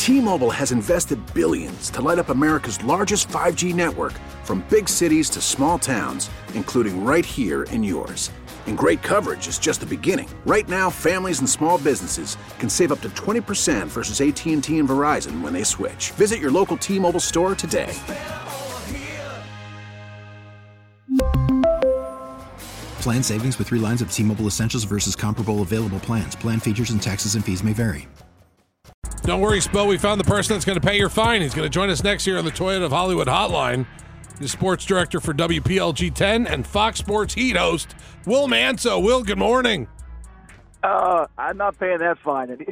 T-Mobile has invested billions to light up America's largest 5G network, from big cities to small towns, including right here in yours. And great coverage is just the beginning. Right now, families and small businesses can save up to 20% versus AT&T and Verizon when they switch. Visit your local T-Mobile store today. Plan savings with 3 lines of T-Mobile Essentials versus comparable available plans. Plan features and taxes and fees may vary. Don't worry, Spo. We found the person that's going to pay your fine. He's going to join us next year on the Toyota of Hollywood Hotline. The sports director for WPLG 10 and Fox Sports Heat host, Will Manso. Will, good morning. I'm not paying that fine, and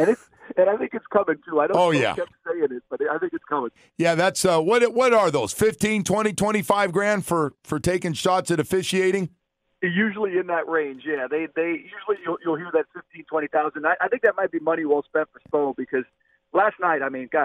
I think it's coming too. I don't kept saying it, but I think it's coming. Yeah, that's what are those? 15, 20, 25 grand for taking shots at officiating? Usually in that range, yeah. They usually you'll hear that 15, 20,000. I think that might be money well spent for Spo, because last night,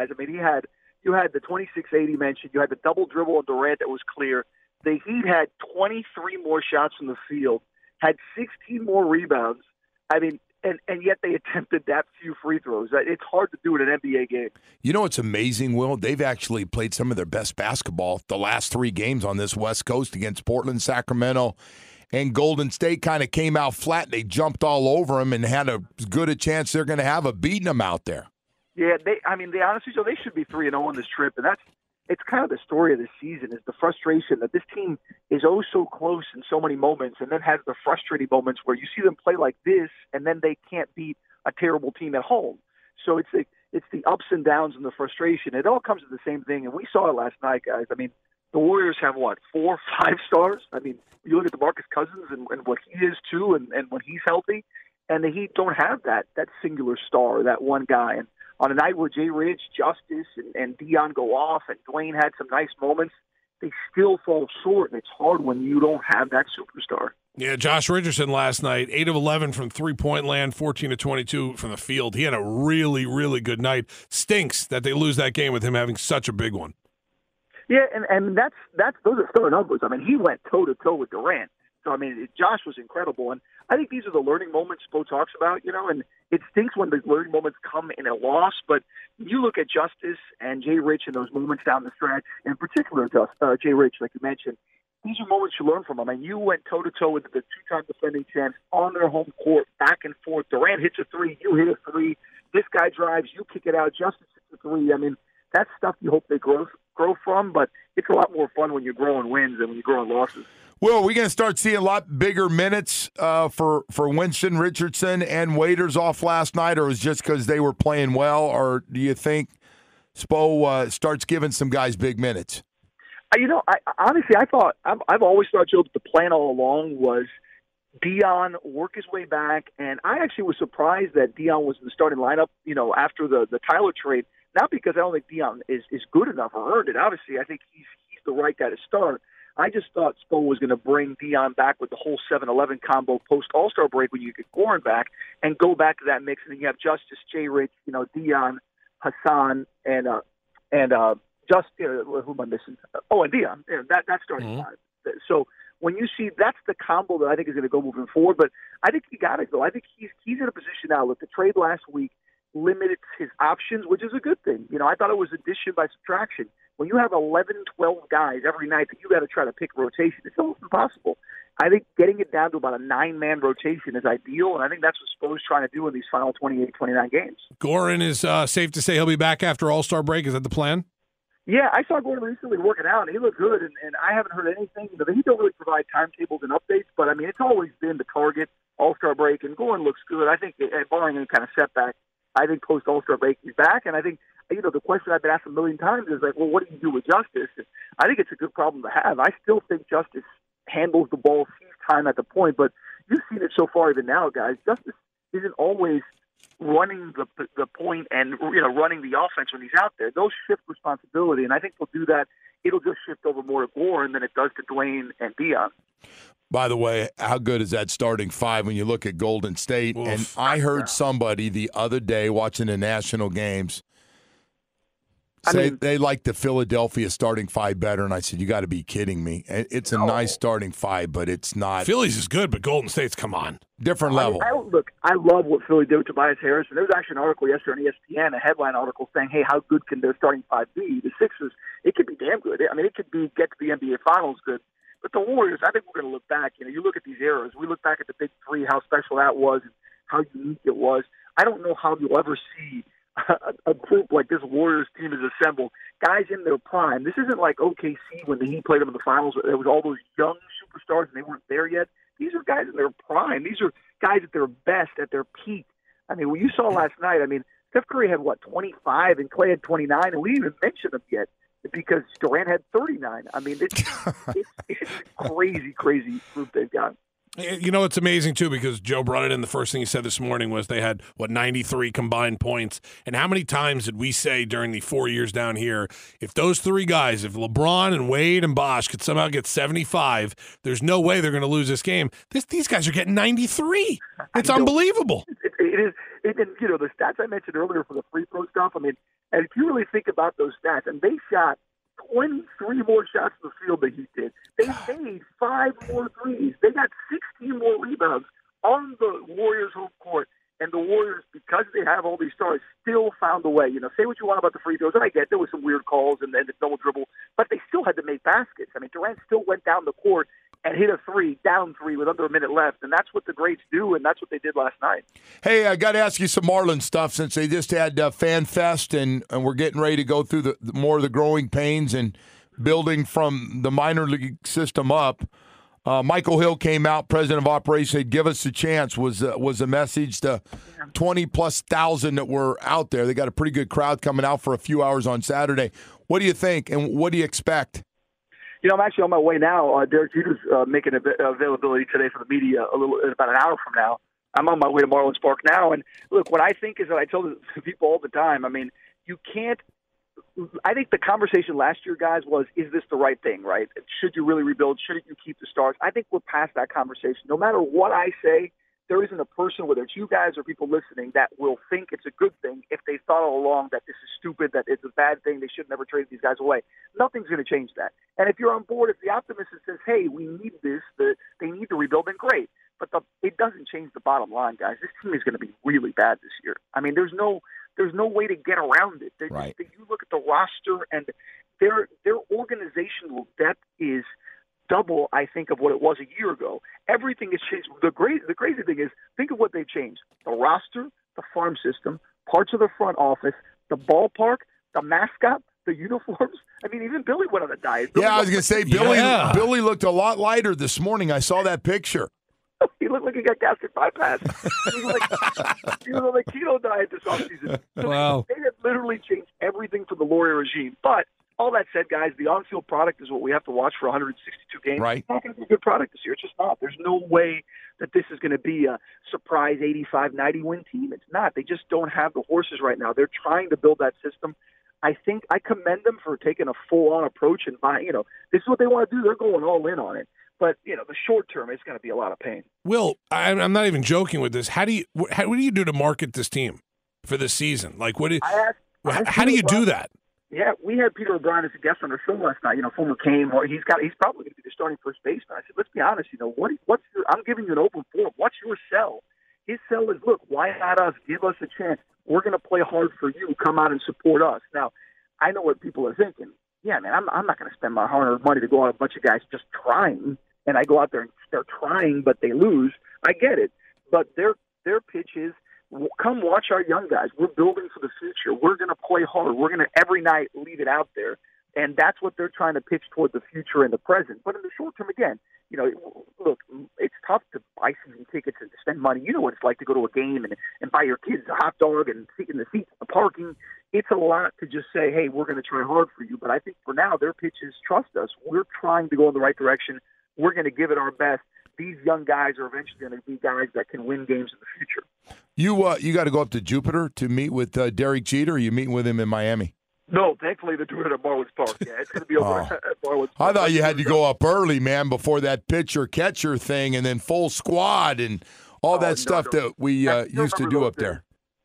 you had the 26-80 mentioned. You had the double dribble on Durant that was clear. The Heat had 23 more shots from the field, had 16 more rebounds. And yet they attempted that few free throws. It's hard to do in an NBA game. You know what's amazing, Will? They've actually played some of their best basketball the last 3 games on this West Coast against Portland, Sacramento, and Golden State. Kind of came out flat. They jumped all over them and had as good a chance they're going to have of beating them out there. Yeah, they honestly, so they should be 3-0 on this trip, and it's kind of the story of the season, is the frustration that this team is oh so close in so many moments, and then has the frustrating moments where you see them play like this, and then they can't beat a terrible team at home. So it's the ups and downs and the frustration. It all comes to the same thing, and we saw it last night, guys. The Warriors have, 4 or 5 stars? You look at DeMarcus Cousins and what he is, too, and when he's healthy, and the Heat don't have that singular star, that one guy. And on a night where Jay Rich, Justice, and Dion go off, and Dwayne had some nice moments, they still fall short, and it's hard when you don't have that superstar. Yeah, Josh Richardson last night, 8 of 11 from three-point land, 14 of 22 from the field. He had a really, really good night. Stinks that they lose that game with him having such a big one. Yeah, and that's those are stellar numbers. He went toe-to-toe with Durant. So, Josh was incredible. And I think these are the learning moments Spo talks about, and it stinks when the learning moments come in a loss. But you look at Justice and Jay Rich in those moments down the stretch, in particular Jay Rich, like you mentioned, these are moments you learn from them. You went toe-to-toe with the 2-time defending champs on their home court, back and forth. Durant hits a 3, you hit a 3. This guy drives, you kick it out. Justice hits a 3. That's stuff you hope they grow from, but it's a lot more fun when you're growing wins than when you're growing losses. Will, we're going to start seeing a lot bigger minutes for Winston, Richardson, and Waiters off last night, or was it just because they were playing well, or do you think Spo starts giving some guys big minutes? I've always thought, Joe, that the plan all along was Dion work his way back, and I actually was surprised that Dion was in the starting lineup, after the Tyler trade, not because I don't think Dion is good enough or earned it. Obviously, I think he's the right guy to start. I just thought Spo was going to bring Dion back with the whole 7-11 combo post-All-Star break when you get Goran back and go back to that mix. And then you have Justice, Jay Rich, Dion, Hassan, and just who am I missing? And Dion. That's starting five. So when you see, that's the combo that I think is going to go moving forward. But I think he got to go. I think he's in a position now. Look, the trade last week limited his options, which is a good thing. I thought it was addition by subtraction. When you have 11, 12 guys every night that you got to try to pick rotation, it's almost impossible. I think getting it down to about a 9-man rotation is ideal, and I think that's what Spo's trying to do in these final 28, 29 games. Goran is safe to say he'll be back after All-Star break. Is that the plan? Yeah, I saw Goran recently working out, and he looked good, and I haven't heard anything. He don't really provide timetables and updates, but, it's always been the target, All-Star break, and Goran looks good. I think, barring any kind of setback, I think post-All-Star break he's back, and I think, the question I've been asked a million times is what do you do with Justice? And I think it's a good problem to have. I still think Justice handles the ball, sees time at the point, but you've seen it so far even now, guys. Justice isn't always running the point and running the offense when he's out there. Those shift responsibility, and I think they'll do that. It'll just shift over more to Goran than it does to Dwayne and Dion. By the way, how good is that starting five when you look at Golden State? Oof. And I heard somebody the other day watching the national games They like the Philadelphia starting five better, and I said, you got to be kidding me. It's a nice starting five, but it's not. Phillies is good, but Golden State's, come on. Different level. I love what Philly did with Tobias Harris. And there was actually an article yesterday on ESPN, a headline article saying, hey, how good can their starting five be? The Sixers, it could be damn good. I mean, it could be get to the NBA Finals good. But the Warriors, I think we're going to look back. You look at these eras. We look back at the Big Three, how special that was and how unique it was. I don't know how you'll ever see a group like this Warriors team is assembled, guys in their prime. This isn't like OKC when the Heat played them in the finals. There was all those young superstars and they weren't there yet. These are guys in their prime. These are guys at their best, at their peak. I mean, what you saw last night, Steph Curry had, 25, and Clay had 29, and we didn't even mention them yet because Durant had 39. I mean, it's crazy, crazy group they've got. It's amazing, too, because Joe brought it in. The first thing he said this morning was they had, 93 combined points. And how many times did we say during the 4 years down here, if those three guys, if LeBron and Wade and Bosh could somehow get 75, there's no way they're going to lose this game. These guys are getting 93. It's unbelievable. It is. And, the stats I mentioned earlier for the free throw stuff, and if you really think about those stats, and they shot 23 more shots in the field than he did. They made 5 more threes. They got 16 more rebounds on the Warriors' home court. And the Warriors, because they have all these stars, still found a way. Say what you want about the free throws. And I get there was some weird calls and then the double dribble, but they still had to make baskets. Durant still went down the court and hit a down three with under a minute left. And that's what the greats do, and that's what they did last night. Hey, I got to ask you some Marlins stuff since they just had Fan Fest, and we're getting ready to go through the more of the growing pains and building from the minor league system up. Michael Hill came out, president of operations, said, give us a chance, was a message to 20-plus thousand that were out there. They got a pretty good crowd coming out for a few hours on Saturday. What do you think, and what do you expect? I'm actually on my way now. Derek Jeter's making availability today for the media in about an hour from now. I'm on my way to Marlins Park now. And look, what I think is that I tell people all the time, you can't – I think the conversation last year, guys, was, is this the right thing, right? Should you really rebuild? Shouldn't you keep the stars? I think we're past that conversation. No matter what I say, there isn't a person, whether it's you guys or people listening, that will think it's a good thing if they thought all along that this is stupid, that it's a bad thing, they should never trade these guys away. Nothing's going to change that. And if you're on board, if the optimist says, hey, we need this, they need to rebuild, then great. But it doesn't change the bottom line, guys. This team is going to be really bad this year. There's no way to get around it. Right. You look at the roster, and their organizational depth is double, I think, of what it was a year ago. Everything has changed. The crazy thing is, think of what they've changed. The roster, the farm system, parts of the front office, the ballpark, the mascot, the uniforms. Even Billy went on a diet. I was going to say, Billy looked a lot lighter this morning. I saw that picture. He looked like he got gastric bypass. He was on the keto diet this offseason. Wow. They have literally changed everything for the Loria regime. But all that said, guys, the on-field product is what we have to watch for 162 games. Right. It's not going to be a good product this year. It's just not. There's no way that this is going to be a surprise 85-90 win team. It's not. They just don't have the horses right now. They're trying to build that system. I think I commend them for taking a full-on approach and buying. This is what they want to do. They're going all in on it. But, the short term is going to be a lot of pain. Will, I'm not even joking with this. What do you do to market this team for this season? Like, how do you do that? Yeah, we had Peter O'Brien as a guest on our show last night. Former Kane, he's probably going to be the starting first baseman. I said, let's be honest. I'm giving you an open forum. What's your sell? His sell is, look, why not us? Give us a chance. We're going to play hard for you. Come out and support us. Now, I know what people are thinking. Yeah, man, I'm not going to spend my hard-earned money to go out with a bunch of guys just trying, and I go out there and they're trying, but they lose. I get it. But their pitch is, come watch our young guys. We're building for the future. We're going to play hard. We're going to every night leave it out there. And that's what they're trying to pitch toward the future and the present. But in the short term, again, look, it's tough to buy season tickets and to spend money. You know what it's like to go to a game and buy your kids a hot dog and sit in the seats, the parking. It's a lot to just say, hey, we're going to try hard for you. But I think for now, their pitch is trust us. We're trying to go in the right direction. We're going to give it our best. These young guys are eventually going to be guys that can win games in the future. You got to go up to Jupiter to meet with Derek Jeter, or are you meeting with him in Miami? No, thankfully they're doing it at Marlins Park. Yeah, it's going to be over at Marlins Park. I thought you had to go up early, man, before that pitcher-catcher thing and then full squad and all that stuff that we used to do up there.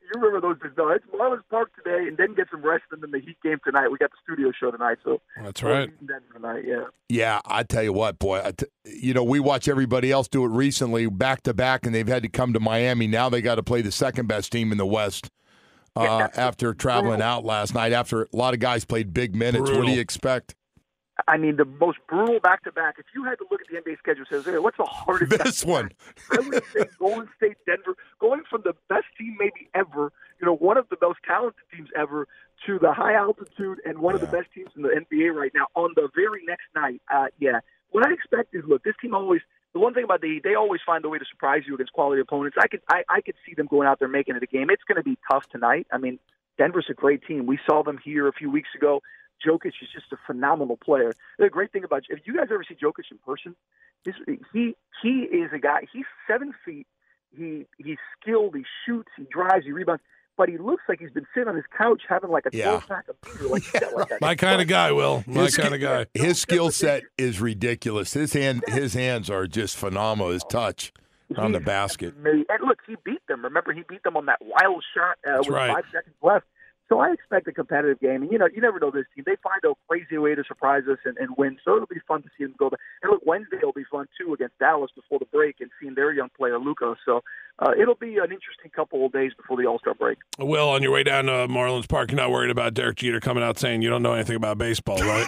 You remember those days? No, it's Marlins Park today, and then get some rest, and then the Heat game tonight. We got the studio show tonight, so that's right. Tonight, yeah. Yeah, I tell you what, boy. We watch everybody else do it recently, back to back, and they've had to come to Miami. Now they got to play the second best team in the West after traveling out last night. After a lot of guys played big minutes, What do you expect? I mean, the most brutal back-to-back. If you had to look at the NBA schedule, says, hey, what's the hardest? This one. I would say Golden State, Denver, going from the best team maybe ever, one of the most talented teams ever, to the high altitude and one of the best teams in the NBA right now on the very next night. What I expect is, look, this team always. The one thing about the Heat, they always find a way to surprise you against quality opponents. I could see them going out there making it a game. It's going to be tough tonight. I mean, Denver's a great team. We saw them here a few weeks ago. Jokic is just a phenomenal player. The great thing about, if you guys ever see Jokic in person, he is a guy. He's 7 feet. He's skilled. He shoots. He drives. He rebounds. But he looks like he's been sitting on his couch having like a 12-pack of beer. Like My kind of guy, Will. My kind of guy. His skill set is ridiculous. His hands are just phenomenal. His touch on the basket. And look, he beat them. Remember, he beat them on that wild shot with 5 seconds left. So I expect a competitive game. And, you never know this team. They find a crazy way to surprise us and win. So it'll be fun to see them go there. And look, Wednesday will be fun, too, against Dallas before the break and seeing their young player, Luka. So it'll be an interesting couple of days before the All-Star break. Will, on your way down to Marlins Park, you're not worried about Derek Jeter coming out saying you don't know anything about baseball, right?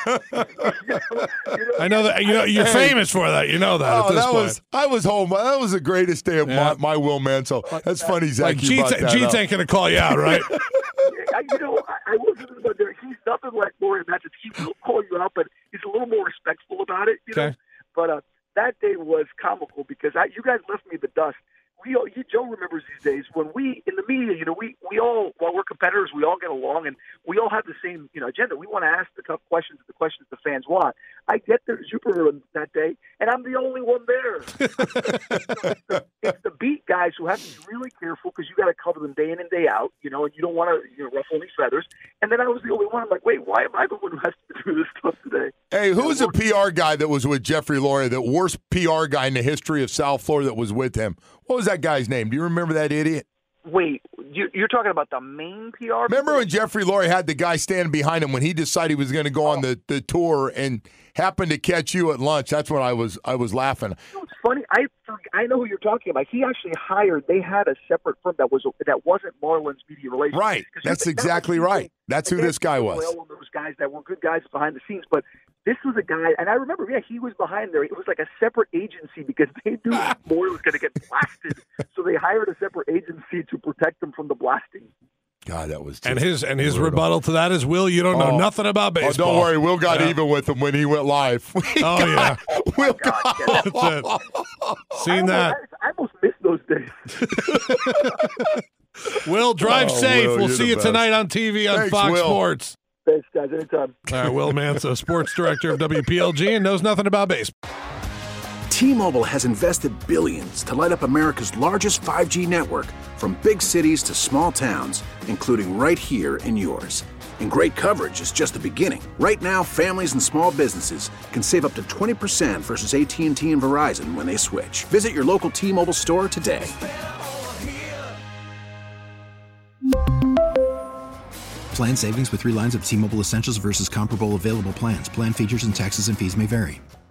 I know that. You're famous for that. You know that at this point. I was home. That was the greatest day of my Will Manso. That's funny, Zach. Jeets ain't going to call you out, right? I will say this about Derek. He's nothing like Lori Matthews. He will call you out, but he's a little more respectful about it. You know? But that day was comical because you guys left me the dust. Joe remembers these days when we in the media, we all, while we're competitors, we all get along and we all have the same agenda. We want to ask the tough questions, the questions the fans want. I get there to Jupiter that day, and I'm the only one there. It's the beat guys who have to be really careful because you got to cover them day in and day out, and you don't want to ruffle any feathers. And then I was the only one. I'm like, wait, why am I the one who has to do this stuff today? Hey, who's the PR guy that was with Jeffrey Loria, the worst PR guy in the history of South Florida that was with him? What was that guy's name? Do you remember that idiot? Wait, you're talking about the main PR? Remember when Jeffrey Loria had the guy standing behind him when he decided he was going to go on the tour and happened to catch you at lunch? That's when I was laughing. It's funny. I know who you're talking about. He actually they had a separate firm that wasn't Marlins Media Relations. Right. That's exactly right. That's who this guy was. Those guys that were good guys behind the scenes, but this was a guy, and I remember, he was behind there. It was like a separate agency because they knew Moore was going to get blasted, so they hired a separate agency to protect them from the blasting. God, that was just and his rebuttal to that is, Will, you don't know nothing about baseball. Oh, don't worry, Will got even with him when he went live. Will got. That's it. Seen that? I almost missed those days. Will, drive safe. Will, we'll see you tonight on TV on Fox Will. Sports. Thanks, guys. Anytime. All right, Will Manso, sports director of WPLG, and knows nothing about baseball. T-Mobile has invested billions to light up America's largest 5G network, from big cities to small towns, including right here in yours. And great coverage is just the beginning. Right now, families and small businesses can save up to 20% versus AT&T and Verizon when they switch. Visit your local T-Mobile store today. Plan savings with 3 lines of T-Mobile Essentials versus comparable available plans. Plan features and taxes and fees may vary.